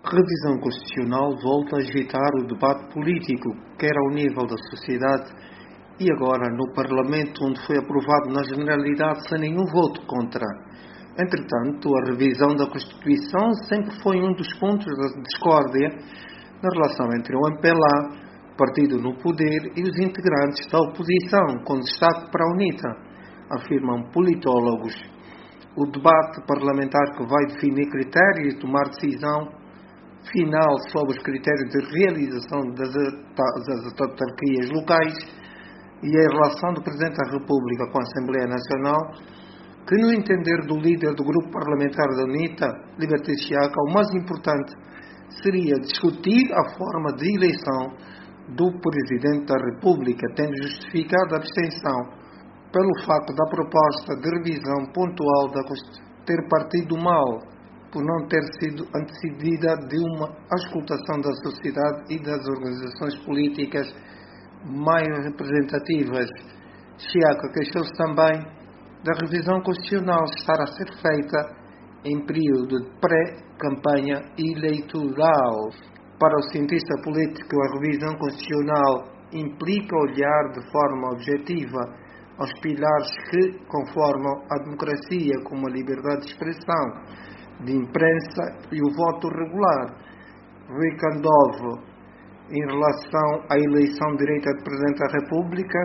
Revisão constitucional volta a agitar o debate político, quer ao nível da sociedade e agora no Parlamento, onde foi aprovado na generalidade sem nenhum voto contra. Entretanto, a revisão da Constituição sempre foi um dos pontos da discórdia na relação entre o MPLA, partido no poder, e os integrantes da oposição, com destaque para a UNITA, afirmam politólogos. O debate parlamentar que vai definir critérios e tomar decisão final sobre os critérios de realização das autarquias locais e a relação do Presidente da República com a Assembleia Nacional, que no entender do líder do grupo parlamentar da UNITA, Liberté Chiaca, o mais importante seria discutir a forma de eleição do Presidente da República, tendo justificado a abstenção pelo facto da proposta de revisão pontual da Constituição ter partido mal, por não ter sido antecedida de uma auscultação da sociedade e das organizações políticas mais representativas. Chiaca queixou-se também da revisão constitucional estar a ser feita em período de pré-campanha eleitoral. Para o cientista político, a revisão constitucional implica olhar de forma objetiva aos pilares que conformam a democracia, como a liberdade de expressão, de imprensa e o voto regular. Rui Candovo, em relação à eleição direta de Presidente da República,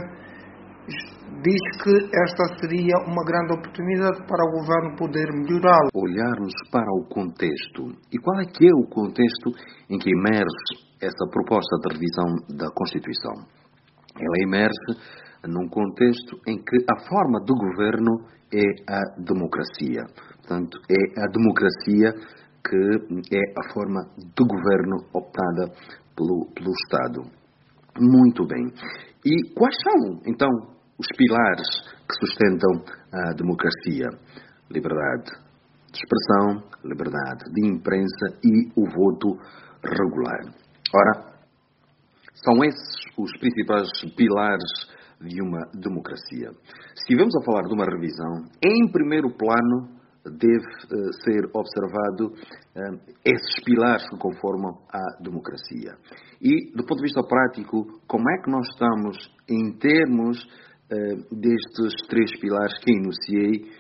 diz que esta seria uma grande oportunidade para o governo poder melhorá-lo. Olharmos para o contexto. E qual é que é o contexto em que emerge essa proposta de revisão da Constituição? Ela emerge num contexto em que a forma de governo é a democracia. Portanto, é a democracia que é a forma de governo optada pelo Estado. Muito bem. E quais são, então, os pilares que sustentam a democracia? Liberdade de expressão, liberdade de imprensa e o voto regular. Ora, são esses os principais pilares de uma democracia. Se estivermos a falar de uma revisão, em primeiro plano deve ser observado esses pilares que conformam a democracia. E, do ponto de vista prático, como é que nós estamos em termos destes três pilares que enunciei,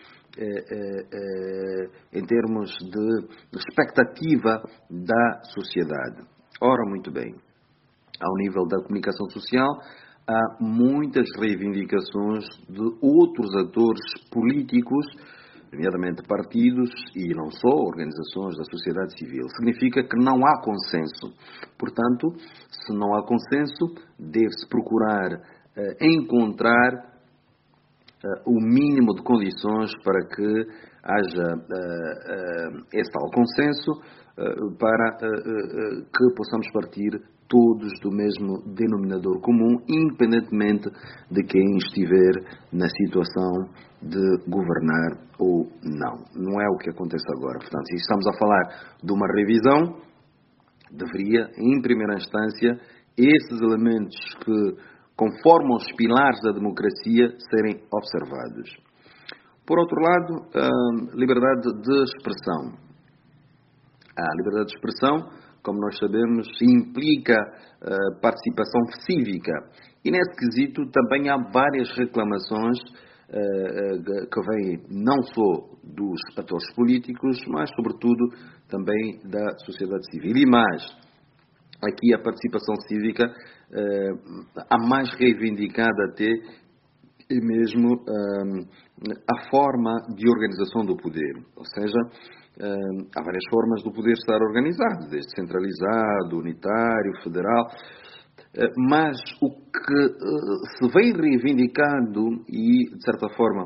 em termos de expectativa da sociedade? Ora, muito bem, ao nível da comunicação social, há muitas reivindicações de outros atores políticos, nomeadamente partidos e não só, organizações da sociedade civil. Significa que não há consenso. Portanto, se não há consenso, deve-se procurar encontrar o mínimo de condições para que haja esse tal consenso, para que possamos partir todos do mesmo denominador comum, independentemente de quem estiver na situação de governar ou não. Não é o que acontece agora. Portanto, se estamos a falar de uma revisão, deveria, em primeira instância, esses elementos que conformam os pilares da democracia serem observados. Por outro lado, a liberdade de expressão. A liberdade de expressão, como nós sabemos, implica participação cívica. E nesse quesito também há várias reclamações que vêm não só dos atores políticos, mas sobretudo também da sociedade civil. E mais, aqui a participação cívica, a mais reivindicada até, é mesmo a forma de organização do poder. Ou seja, há várias formas do poder estar organizado, desde centralizado, unitário, federal, mas o que se vem reivindicando e, de certa forma,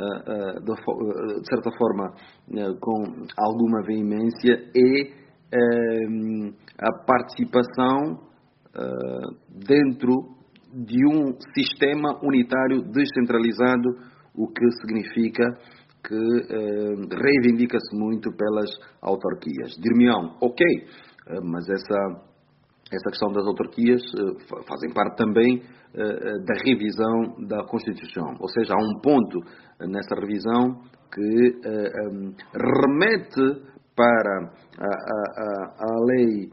com alguma veemência, é a participação dentro de um sistema unitário descentralizado, o que significa que reivindica-se muito pelas autarquias. Dir-me-ão, ok, mas essa questão das autarquias fazem parte também da revisão da Constituição. Ou seja, há um ponto nessa revisão que remete para a lei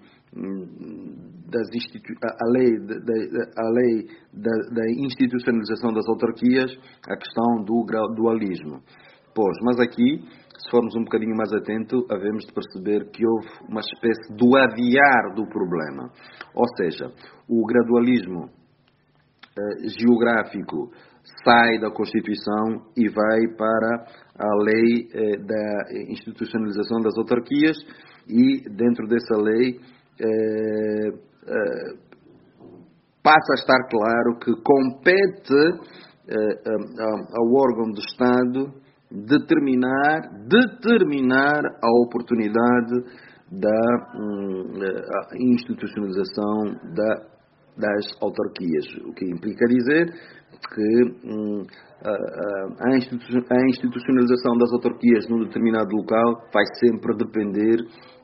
da institucionalização das autarquias, a questão do gradualismo. Mas aqui, se formos um bocadinho mais atentos, havemos de perceber que houve uma espécie do adiar do problema. Ou seja, o gradualismo geográfico sai da Constituição e vai para a lei da institucionalização das autarquias, e dentro dessa lei passa a estar claro que compete ao órgão do Estado determinar a oportunidade da institucionalização das autarquias, o que implica dizer que a institucionalização das autarquias num determinado local vai sempre depender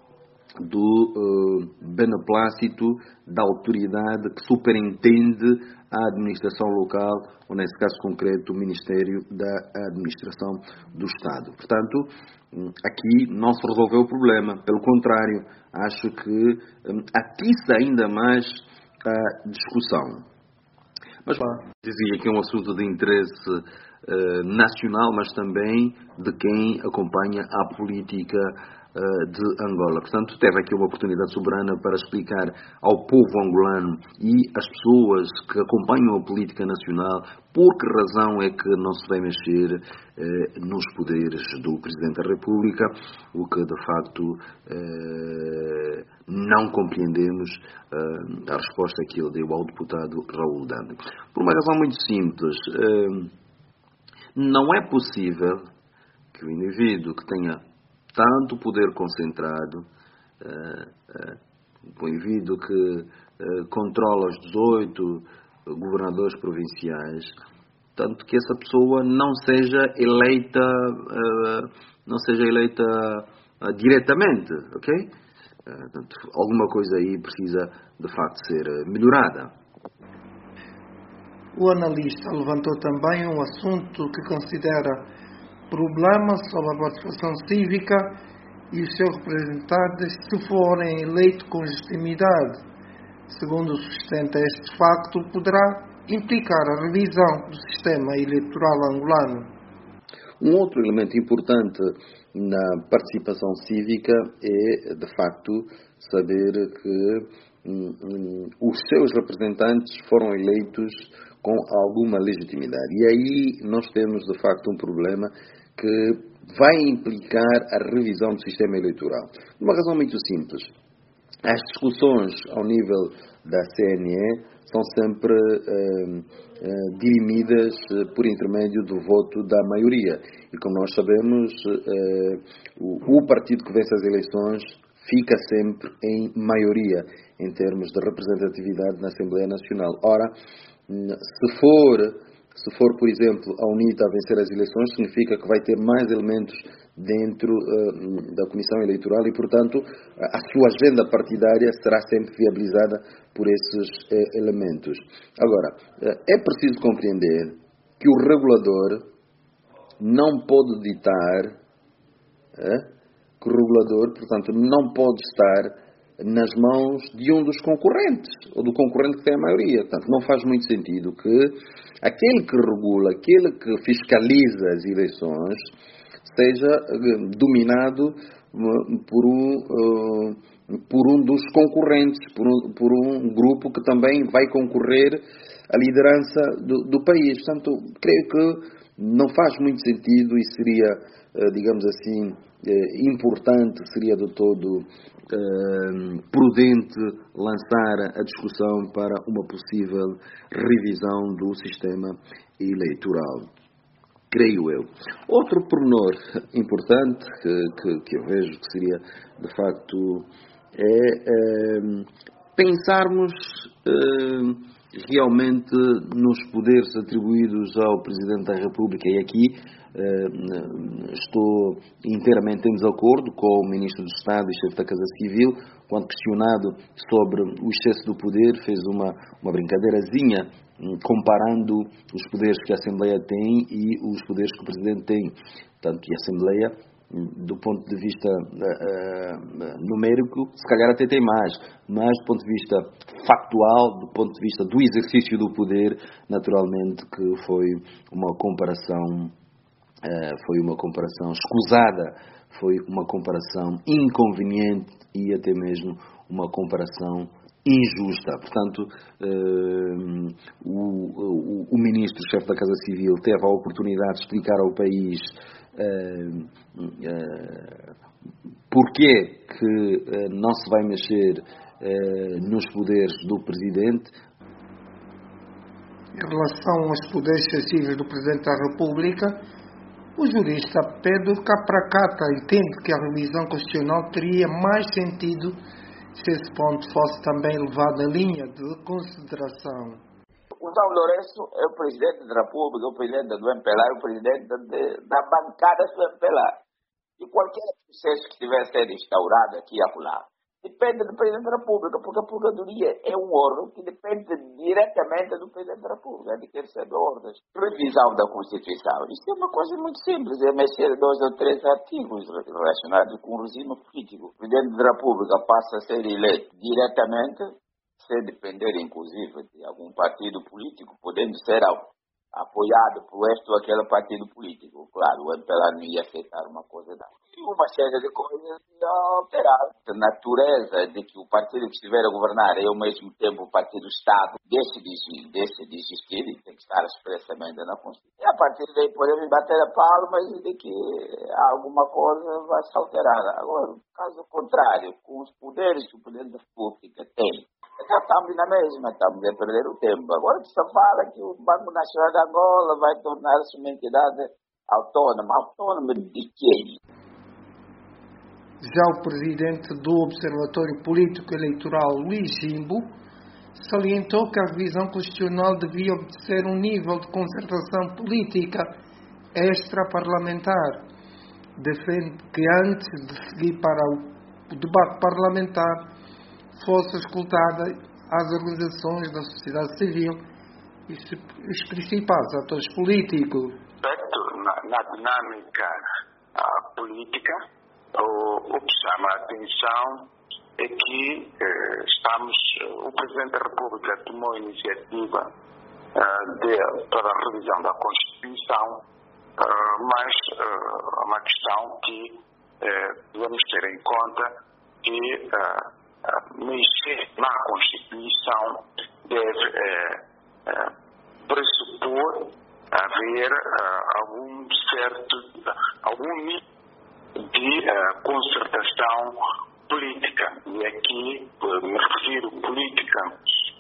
do beneplácito da autoridade que superintende a administração local, ou nesse caso concreto o Ministério da Administração do Estado. Portanto, aqui não se resolveu o problema, pelo contrário, acho que atiça ainda mais a discussão. Mas dizia que é um assunto de interesse nacional, mas também de quem acompanha a política de Angola. Portanto, teve aqui uma oportunidade soberana para explicar ao povo angolano e às pessoas que acompanham a política nacional por que razão é que não se vai mexer nos poderes do Presidente da República, o que de facto não compreendemos a resposta que ele deu ao deputado Raul Dande. Por uma razão muito simples, não é possível que o indivíduo que tenha tanto poder concentrado, o indivíduo que controla os 18 governadores provinciais, tanto que essa pessoa não seja eleita diretamente, ok? Portanto, alguma coisa aí precisa de facto ser melhorada. O analista levantou também um assunto que considera problema sobre a participação cívica e os seus representantes, se forem eleitos com legitimidade. Segundo sustenta este facto, poderá implicar a revisão do sistema eleitoral angolano. Um outro elemento importante na participação cívica é, de facto, saber que os seus representantes foram eleitos com alguma legitimidade. E aí nós temos, de facto, um problema que vai implicar a revisão do sistema eleitoral. Uma razão muito simples. As discussões ao nível da CNE são sempre dirimidas por intermédio do voto da maioria. E como nós sabemos, o partido que vence as eleições fica sempre em maioria em termos de representatividade na Assembleia Nacional. Ora, se for, por exemplo, a UNITA a vencer as eleições, significa que vai ter mais elementos dentro da Comissão Eleitoral e, portanto, a sua agenda partidária será sempre viabilizada por esses elementos. Agora, é preciso compreender que o regulador não pode ditar, que o regulador, portanto, não pode estar nas mãos de um dos concorrentes, ou do concorrente que tem a maioria. Portanto, não faz muito sentido que aquele que regula, aquele que fiscaliza as eleições, seja dominado por um dos concorrentes, por um grupo que também vai concorrer à liderança do país. Portanto, creio que não faz muito sentido e seria, digamos assim, importante, seria de todo prudente lançar a discussão para uma possível revisão do sistema eleitoral. Creio eu. Outro pormenor importante que eu vejo que seria, de facto, pensarmos realmente nos poderes atribuídos ao Presidente da República. E aqui estou inteiramente em desacordo com o Ministro do Estado e chefe da Casa Civil, quando questionado sobre o excesso do poder, fez uma brincadeirazinha comparando os poderes que a Assembleia tem e os poderes que o Presidente tem. Portanto, a Assembleia do ponto de vista numérico, se calhar até tem mais, mas do ponto de vista factual, do ponto de vista do exercício do poder, naturalmente que foi uma comparação escusada, foi uma comparação inconveniente e até mesmo uma comparação injusta. Portanto, o ministro-chefe da Casa Civil teve a oportunidade de explicar ao país porquê que não se vai mexer nos poderes do Presidente. Em relação aos poderes excessivos do Presidente da República, o jurista Pedro Capracata entende que a revisão constitucional teria mais sentido se esse ponto fosse também levado em linha de consideração. O João Lourenço é o Presidente da República, o Presidente do MPLA, o Presidente da bancada do MPLA. E qualquer processo que estiver sendo instaurado aqui e acolá, depende do Presidente da República, porque a Procuradoria é um órgão que depende diretamente do Presidente da República, de quem recebe ordens. Revisão da Constituição. Isso é uma coisa muito simples, é mexer 2 ou 3 artigos relacionados com o regime político. O Presidente da República passa a ser eleito diretamente, sem depender, inclusive, de algum partido político, podendo ser apoiado por este ou aquele partido político. Claro, o MPLA não ia aceitar uma coisa dessa. E uma série de coisas alteradas. A natureza de que o partido que estiver a governar é ao mesmo tempo o partido-Estado deixe de existir e tem que estar expressamente na Constituição. E a partir daí podemos bater a palmas de que alguma coisa vai se alterar. Agora, caso contrário, com os poderes que o Presidente da República tem, já estamos na mesma, estamos a perder o tempo. Agora que se fala que o Banco Nacional de Angola vai tornar-se uma entidade autônoma. Autônoma de quem? Já o presidente do Observatório Político Eleitoral, Luís Jimbo, salientou que a revisão constitucional devia obedecer um nível de concertação política extra-parlamentar. Defende que antes de seguir para o debate parlamentar fosse escutada as organizações da sociedade civil e os principais atores políticos. Na dinâmica política, o que chama a atenção é que o Presidente da República tomou a iniciativa para a revisão da Constituição, mas é uma questão que devemos ter em conta que mexer na Constituição deve pressupor haver algum nível de concertação política. E aqui me refiro política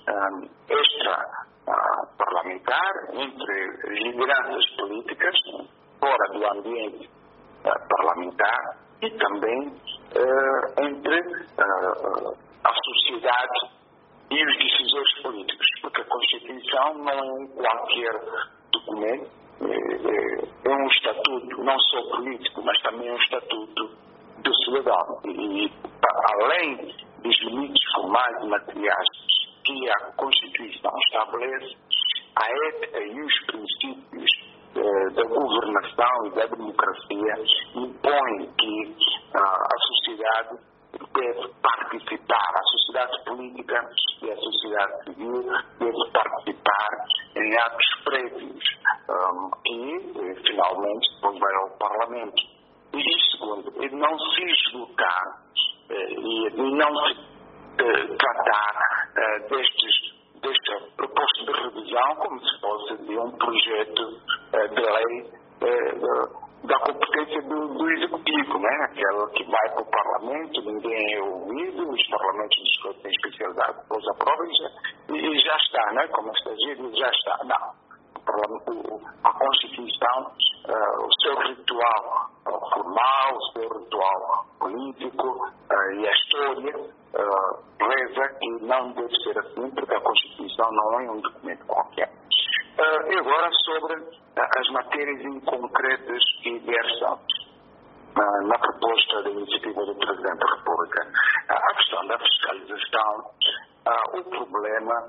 extra-parlamentar, entre lideranças políticas, fora do ambiente parlamentar, e também entre a sociedade e os decisores políticos, porque a Constituição não é qualquer documento, é um estatuto não só político, mas também um estatuto do cidadão. E além dos limites formais e materiais que a Constituição estabelece, a ética e os princípios da governação e da democracia impõem que a sociedade deve participar, a sociedade política e a sociedade civil deve participar em atos prévios que finalmente depois vai ao Parlamento. E segundo, é não se esgotar e não se tratar desta proposta de revisão como se fosse de um projeto de lei da competência do Executivo, né? Aquela que vai para o Parlamento, ninguém é ouvido, os Parlamentos têm especialidade, depois aprovam e já está, né? Como está dito, já está. Não. A Constituição, o seu ritual formal, o seu ritual político e a história reza que não deve ser assim, porque a Constituição não é um documento qualquer. E agora sobre as matérias inconcretas que versam na proposta da iniciativa do Presidente da República. A questão da fiscalização, o problema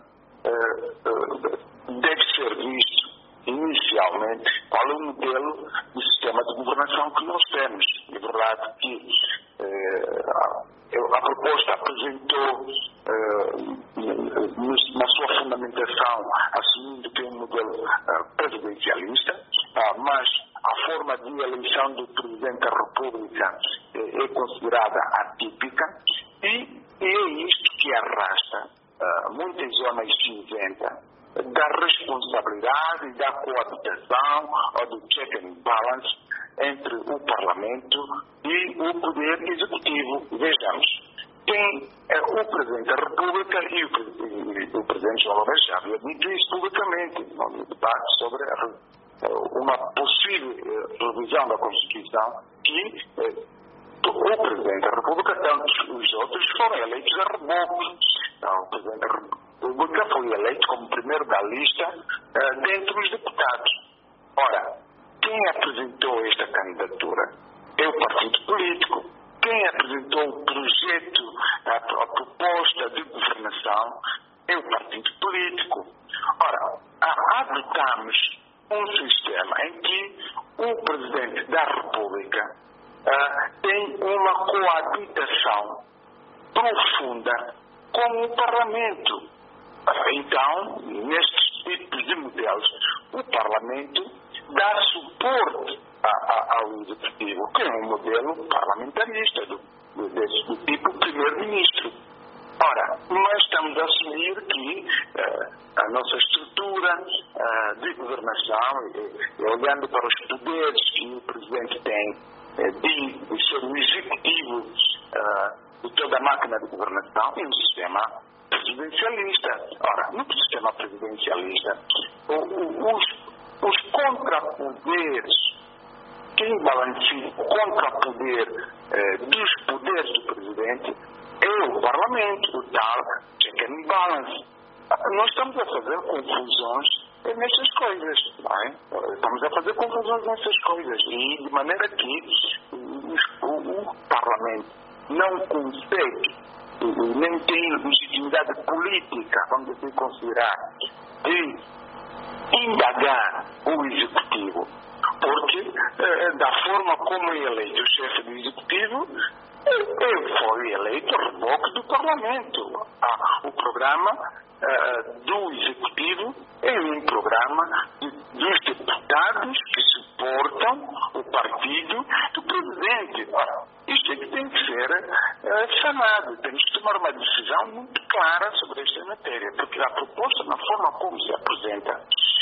deve ser visto inicialmente qual é o modelo de sistema de governação que nós temos. É verdade que a proposta apresentou na sua fundamentação, assumindo que é um modelo presidencialista, mas a forma de eleição do Presidente da República é considerada atípica e é isto que arrasta muitas zonas cinzentas da responsabilidade, da coabitação ou do check and balance entre o Parlamento e o Poder Executivo. Vejamos, tem o Presidente da República e o Presidente João Lourenço já havia dito isso publicamente no debate sobre uma possível revisão da Constituição que o Presidente da República, tanto os outros, foram eleitos a reboque. O Presidente da República foi eleito como primeiro da lista dentre os deputados. Ora, quem apresentou esta candidatura é o partido político. Quem apresentou o projeto, a proposta de governação é o partido político. Ora, adotamos um sistema em que o Presidente da República tem uma coabitação profunda com o Parlamento. Então, nestes tipos de modelos, o Parlamento dá suporte ao Executivo, que é um modelo parlamentarista do tipo Primeiro-Ministro. Ora, nós estamos a assumir que a nossa estrutura de governação, olhando para os poderes que o Presidente tem de ser o executivo de toda a máquina de governação, é um sistema presidencialista. Ora, no sistema presidencialista, os contrapoderes, quem balanceia o contrapoder dos poderes do Presidente é o Parlamento, o tal check and balance. Nós estamos a fazer confusões nessas coisas, não é? Estamos a fazer confusões nessas coisas e de maneira que o Parlamento não consegue, nem tem legitimidade política, vamos assim considerar, de indagar o Executivo, porque da forma como é eleito o chefe do Executivo, foi eleito a reboque do Parlamento. O programa do Executivo é um programa dos deputados que suportam o partido do Presidente. Isto é que tem que ser sanado. Temos que tomar uma decisão muito clara sobre esta matéria, porque a proposta, na forma como se apresenta,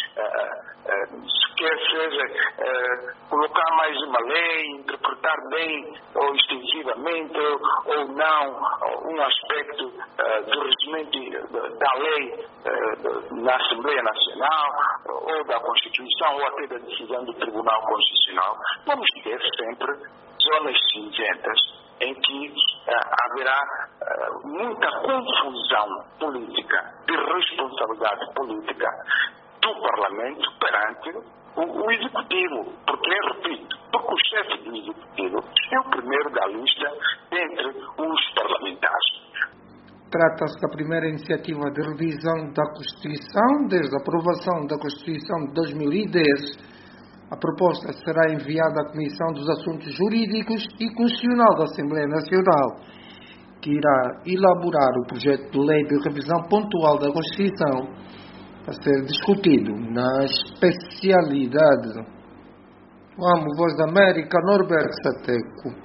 quer seja colocar mais uma lei, interpretar bem ou extensivamente ou não um aspecto do regimento da lei na Assembleia Nacional ou da Constituição ou até da decisão do Tribunal Constitucional, vamos ter sempre zonas cinzentas em que haverá muita confusão política, de responsabilidade política do Parlamento perante o Executivo. Porque, repito, porque o chefe do Executivo é o primeiro da lista entre os parlamentares. Trata-se da primeira iniciativa de revisão da Constituição desde a aprovação da Constituição de 2010. A proposta será enviada à Comissão dos Assuntos Jurídicos e Constitucional da Assembleia Nacional, que irá elaborar o projeto de lei de revisão pontual da Constituição a ser discutido na especialidade. Vamos, Voz da América, Norberto Sateco.